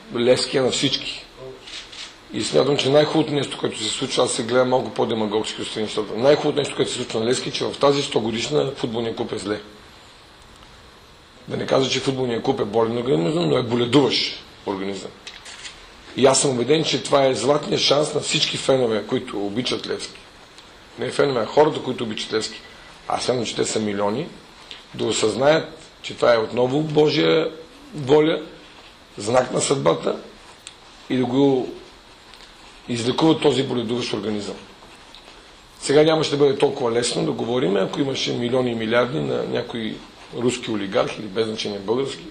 Левски е на всички. И смятам, че най-хубавото нещо, което се случва, аз се гледам малко по-демагогски от страни, защото най-хубавото нещо, което се случва на Левски, че в тази 100 годишна футболния клуб е зле. Да не кажа, че футболния клуб е болен организъм, но е боледуващ организъм. И аз съм убеден, че това е златният шанс на всички фенове, които обичат Левски. Не фенове, а хората, които обичат Левски. Аз смятам, че те са милиони, да осъзнаят, че това е отново Божия воля, знак на съдбата и да го излекуват този боледуващ организъм. Сега нямаше да бъде толкова лесно да говорим, ако имаше милиони и милиарди на някои руски олигархи или без значение български.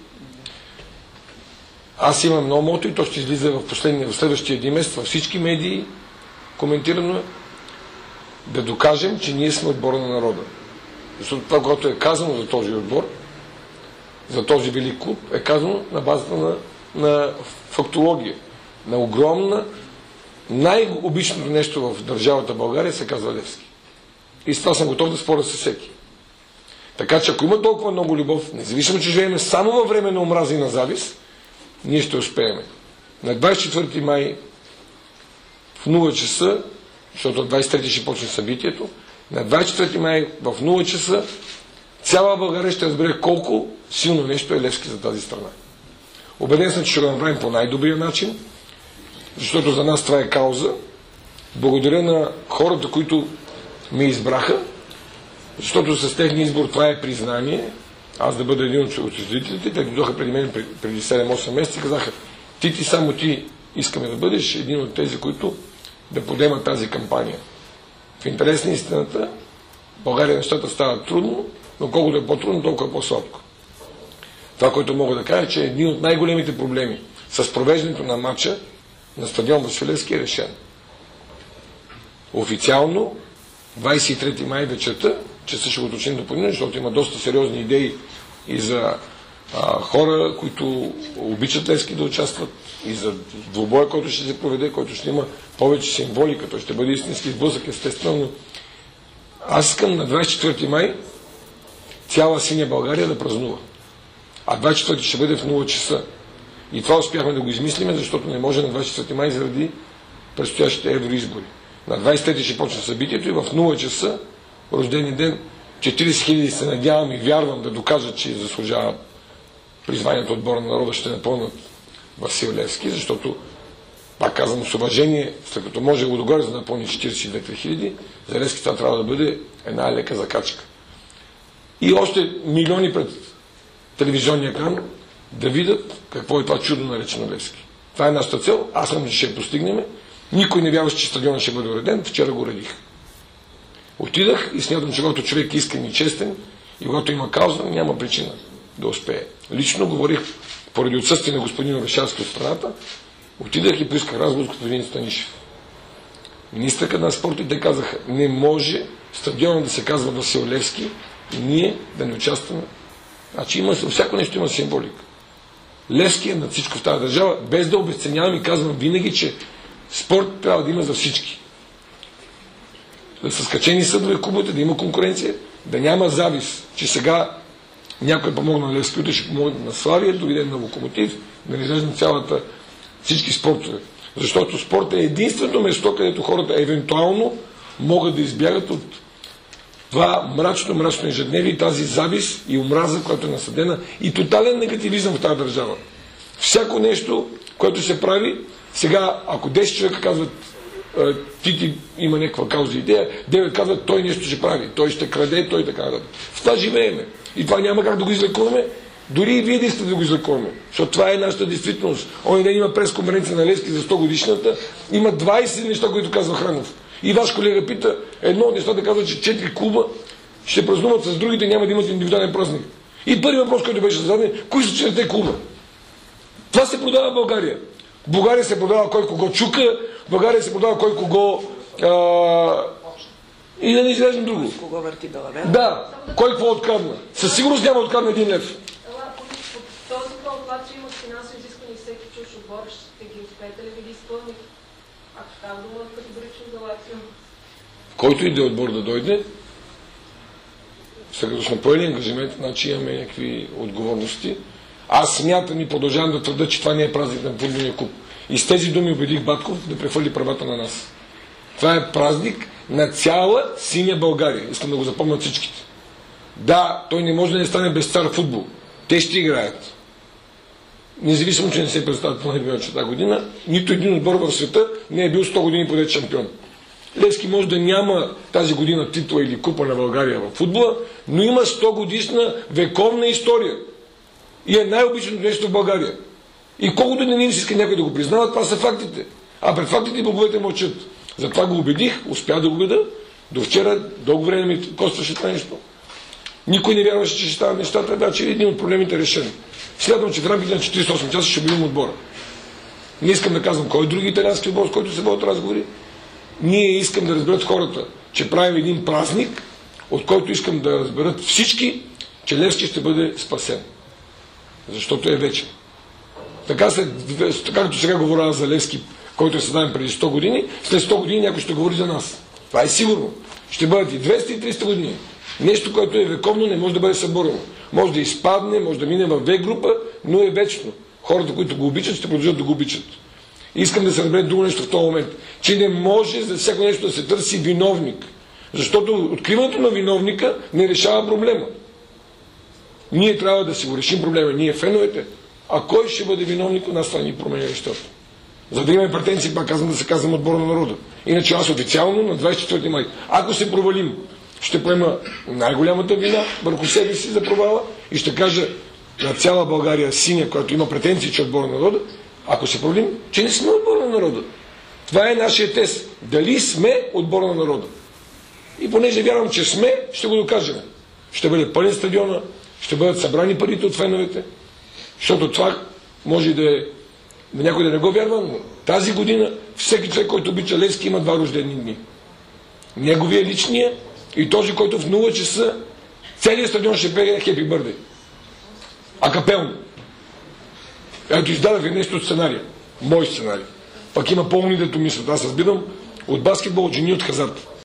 Аз имам много мото и то ще излиза в следващия един месец във всички медии, коментирано да докажем, че ние сме отбора на народа. Защото това, което е казано за този отбор, за този велик клуб, е казано на базата на фактология, на огромна, най-обичното нещо в държавата България се казва Левски. И с това съм готов да споря с всеки. Така че ако има толкова много любов, независимо, че живеем само във време на омраза и на завист, ние ще успеем. На 24 май в 0 часа, защото 23 ще почне събитието, на 24 май в 0 часа цяла България ще разбере колко силно нещо е Левски за тази страна. Убеден съм, че ще го направим по най-добрия начин, защото за нас това е кауза. Благодаря на хората, които ме избраха, защото с техния избор това е признание. Аз да бъда един от учредителите, те дойдоха преди мен преди 7-8 месеца и казаха: само ти искаме да бъдеш един от тези, които да подемат тази кампания. В интерес на истината, в България нещата стават трудно, но колкото е по-трудно, толкова е по-сладко. Това, което мога да кажа, че един от най-големите проблеми с провеждането на матча на стадион Васил Левски е решен. Официално 23 май вечерта, че ще го уточним допълнително, защото има доста сериозни идеи и за хора, които обичат Левски да участват, и за двубоя, който ще се проведе, който ще има повече символика, той ще бъде истински сблъсък, естествено, но аз искам на 24 май цяла синя България да празнува. А 24 ще бъде в 0 часа. И това успяхме да го измислиме, защото не може на 24 май заради предстоящите евроизбори. На 23 ще почне събитието и в 0 часа, рождения ден, 40 000 се надявам и вярвам да докажат, че заслужава призванието отбора на народа, ще напълнат Васил Левски, защото, пак казвам, с уважение, след като може Лудогорец да напълни 42 000, за Левски това трябва да бъде една лека закачка. И още милиони пред телевизионния екран да видят какво е това чудо наречено Левски. Това е нашата цел, аз съм, че ще я постигнем. Никой не вярваше, че стадионът ще бъде уреден, вчера го уредих. Отидах и смятам, че когато човек е искрен и честен и когато има кауза, няма причина да успее. Лично говорих поради отсъствие на господин Орешарски от страната, отидах и поисках разговор с господин Станишев. Министърът на спорта и те казаха: не може стадионът да се казва Васил Левски и ние да не участваме. Значи всяко нещо има символика. Левски е над всичко в тази държава, без да обесценявам и казвам винаги, че спорт трябва да има за всички. Да са скачени съдове клубовете, да има конкуренция, да няма завист, че сега някой помогна на Левски, утре ще помогне на Славия, дойде на Локомотив, да не изреждам всички спортове. Защото спорт е единственото место, където хората евентуално могат да избягат от това мрачно ежедневие, тази завист и омраза, която е насъдена, и тотален негативизъм в тази държава. Всяко нещо, което се прави, сега, ако 10 човека казват Тити има някаква кауза и идея, 9 казват той нещо ще прави, той ще краде, той така да. В това живееме. И това няма как да го излекуваме, дори и вие да искате да го излекуваме. Защото това е нашата действителност. Онзи ден има пресконференция на Левски за 100 годишната, има 20 неща, които казва Хранов. И ваш колега пита, едно от нещата казва, че 4 клуба ще празнуват с другите, няма да имат индивидуален празник. И първият въпрос, който беше зададен, кои са 4 клуба? Това се продава в България. В България се продава кой кого чука, в България се продава кой кого и да не излезем друго. Кого върти далавера? Да, кой какво открадна. Със сигурност няма открадна 1 лев. Този въпрос, че има финансови изисквания всеки чуш отбор, ще ги успеете ли да ги изпълни? Ако става дума категорично за Лацио. Който и да отбор да дойде, след като сме поели ангажимент, значи имаме някакви отговорности. Аз смятам и продължавам да твърда, че това не е празник на футболния клуб. И с тези думи убедих Батков да прехвърли правата на нас. Това е празник на цяла синя България. Искам да го запомнят всичките. Да, той не може да не стане без цар футбол. Те ще играят. Независимо, че не се представят по най-бивача тази година, нито един отбор в света не е бил 100 години подред шампион. Левски може да няма тази година титла или купа на България в футбола, но има 100 годишна вековна история. И е най-обичаното нещо в България. И колкото не си иска някой да го признава, това са фактите. А пред фактите боговете мълчат. Затова го убедих, успях да го убеда. До вчера, дълго време ми костваше това нещо. Никой не вярваше, че ще стават нещата, вече един от проблемите е решен. Смятам, че в рамките на 48 часа ще бъдем отбора. Не искам да казвам кой е други италиански отбор, с който се водят разговори. Ние искам да разберат хората, че правим един празник, от който искам да разберат всички, че Левски ще бъде спасен. Защото е вечен. Така, както сега говоря за Левски, който е създаден преди 100 години, след 100 години някой ще говори за нас. Това е сигурно. Ще бъдат и 200 и 300 години. Нещо, което е вековно, не може да бъде съборено. Може да изпадне, може да мине в В група, но е вечно. Хората, които го обичат, ще продължат да го обичат. Искам да се разбере друго нещо в този момент, че не може за всяко нещо да се търси виновник. Защото откриването на виновника не решава проблема. Ние трябва да си го решим проблема, ние феновете. А кой ще бъде виновник, у нас това ни променя нещата. За да имаме претенции, пак казвам, да се казвам отбора на народа. Иначе аз официално на 24 май, ако се провалим, ще поема най-голямата вина върху себе си за провала и ще кажа на цяла България синя, която има претенции, че е отбора на народа, ако се провалим, че не сме отбора на народа. Това е нашия тест. Дали сме отбора на народа. И понеже вярвам, че сме, ще го докажем. Ще бъде пълен стадиона, ще бъдат събрани парите от феновете, защото това може да е някой да не го вярва, но тази година всеки човек, който обича Левски, има 2 рождени дни. Неговия личния и този, който в 0 часа целият стадион ще пее Happy Birthday. А капелно. Ето издадах нещо от сценария. Мой сценарий. Пак има по-умни, дето мислят. Аз разбирам от баскетбол, от жени, от хазарт.